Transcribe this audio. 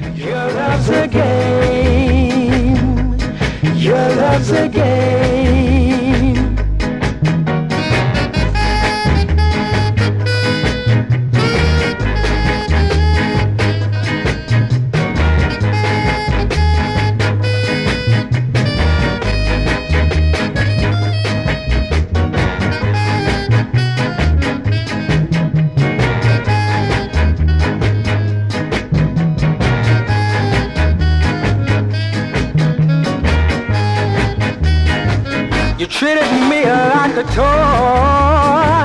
Your love's a game. Your love's a game. You treated me like a toy.